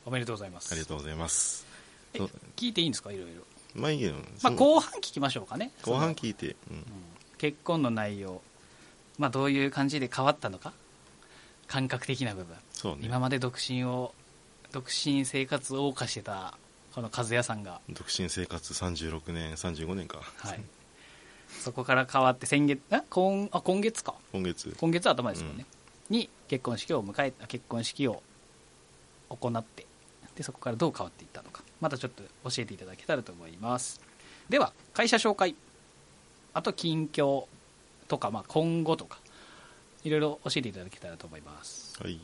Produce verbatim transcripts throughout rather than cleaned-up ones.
おめでとうございます。 ありがとうございます。 聞いていいんですか、いろいろ。 まあいいよ、 まあ、後半聞きましょうかね。 後半聞いて、うんうん、 結婚の内容、まあ、どういう感じで変わったのか、感覚的な部分、 そうね、 今まで独身を独身生活を謳歌してたこの和也さんが独身生活さんじゅうろくねんさんじゅうごねんか、 はい、そこから変わって先月あ 今, あ今月か今月今月頭ですよね、うん、に結婚式を迎えた結婚式を行って、でそこからどう変わっていったのか、またちょっと教えていただけたらと思います。では会社紹介、あと近況とか、まあ、今後とかいろいろ教えていただけたらと思います。 はい、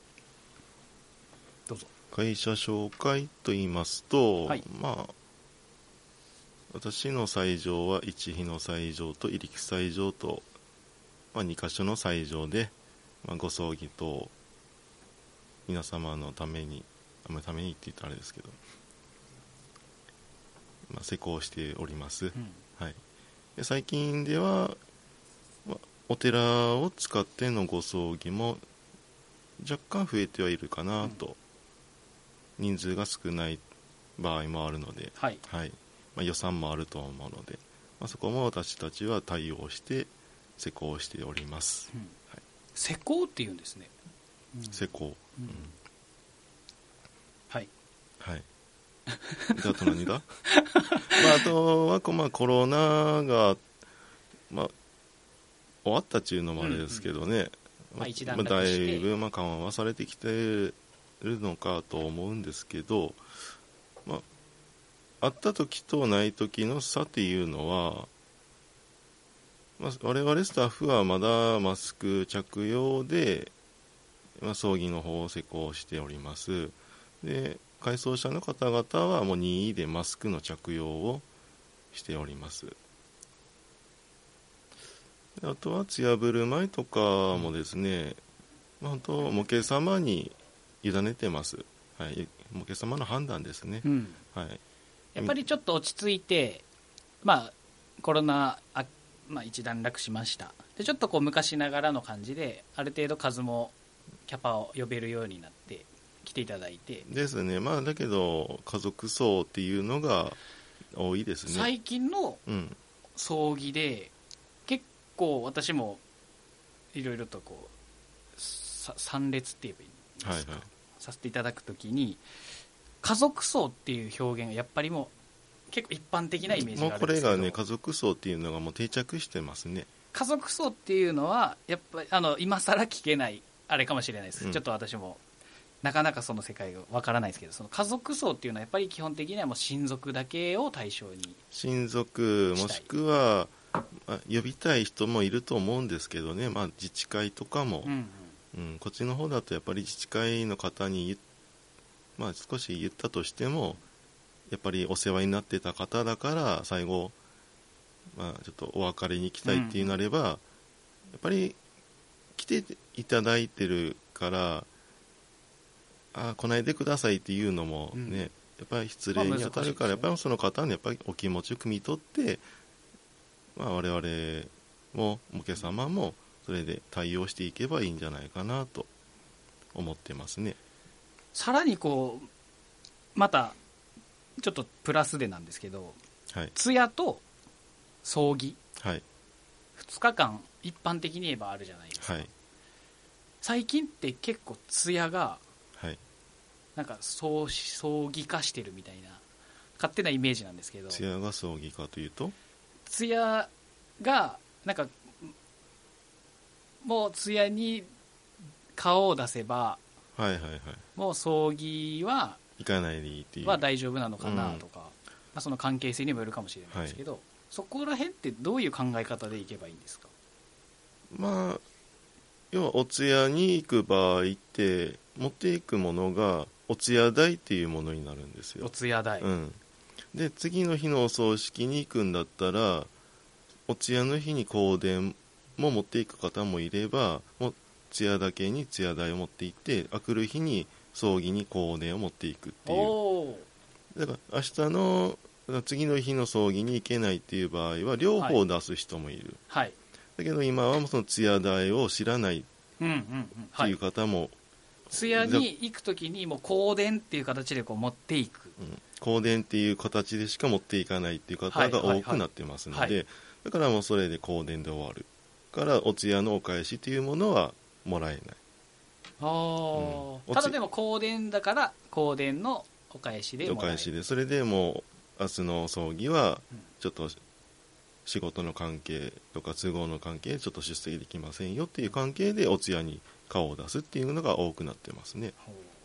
どうぞ。 会社紹介と言いますと、 はい、 まあ私の斎場は一比の斎場と入来斎場と、まあ、にかしょの斎場で、まあ、ご葬儀と皆様のためにあんまりためにって言ったらあれですけど、まあ、施工しております、うん、はい、で最近では、まあ、お寺を使ってのご葬儀も若干増えてはいるかなと、うん、人数が少ない場合もあるので、 はいはい、まあ、予算もあると思うので、まあ、そこも私たちは対応して施工しております、うん、はい、 施工っていうんですね、 うん、施工、うん、 はいはいであと何だまあ、あとは、まあ、コロナが、まあ、終わったっていうのもあれですけどね、うんうん、まあ、まあ、だいぶまあ緩和されてきてるのかと思うんですけど、まああった時とない時の差っていうのは、まあ、我々スタッフはまだマスク着用で、まあ、葬儀の方を施工しております。で改装者の方々はもう任意でマスクの着用をしております。あとは艶振る舞いとかもですね、まあ、本当模型様に委ねてます、はい、模型様の判断ですね、うん、はい、 やっぱりちょっと落ち着いて、まあ、コロナあ、まあ、一段落しました。でちょっとこう昔ながらの感じである程度数もキャパを呼べるようになって来ていただいてですね。まあだけど家族葬っていうのが多いですね。 最近の葬儀で、うん、結構私もいろいろとこう参列って言えばいいんですか、はいはい、させていただくときに家族葬っていう表現がやっぱりもう結構一般的なイメージがあるんですけど、もうこれがね家族葬っていうのがもう定着してますね。 家族葬っていうのはやっぱりあの今更聞けないあれかもしれないです、うん、ちょっと私もなかなかその世界がわからないですけど、その家族葬っていうのはやっぱり基本的にはもう親族だけを対象に親族もしくは、まあ、呼びたい人もいると思うんですけどね、まあ、自治会とかも、うんうんうん、こっちの方だとやっぱり自治会の方に、まあ、少し言ったとしてもやっぱりお世話になってた方だから最後、まあ、ちょっとお別れに来たいっていうなれば、うん、やっぱり来ていただいてるからあ来ないでくださいっていうのもね、うん、やっぱり失礼に当たるから、まあ、やっぱりその方のやっぱりお気持ちを汲み取って、まあ、我々も模型様もそれで対応していけばいいんじゃないかなと思ってますね。 さらにこうまたちょっとプラスでなんですけど、はい、通夜と葬儀、はい、ふつかかん一般的に言えばあるじゃないですか、はい、最近って結構通夜がなんか 葬, 葬儀化してるみたいな勝手なイメージなんですけど、 通夜が葬儀化というと通夜がなんかもう通夜に顔を出せば、 はいはいはい、 もう葬儀は行かないでいいっていうは大丈夫なのかなとか、うんまあ、その関係性にもよるかもしれないですけど、はい、そこら辺ってどういう考え方でいけばいいんですか？ まあ要はお通夜に行く場合って持っていくものがお通夜代っていうものになるんですよ。 お通夜代、 うん、で次の日のお葬式に行くんだったらお通夜の日に香典も持っていく方もいればもう通夜だけに通夜代を持っていってあくる日に葬儀に香典を持っていくっていう。だから明日の次の日の葬儀に行けないっていう場合は両方出す人もいる、はいはい、だけど今はその通夜代を知らないっていう方も通夜に行くときにもう香典っていう形でこう持っていく、 うん、香典っていう形でしか持っていかないっていう方が多くなってますので、はいはいはい、だからもうそれで香典で終わるからお通夜のお返しというものはもらえない。 あ、うん、ただでも香典だから香典のお返しでもらえる、 お返しで、それでもう明日の葬儀はちょっと仕事の関係とか都合の関係でちょっと出席できませんよっていう関係でお通夜に顔を出すっていうのが多くなってますね。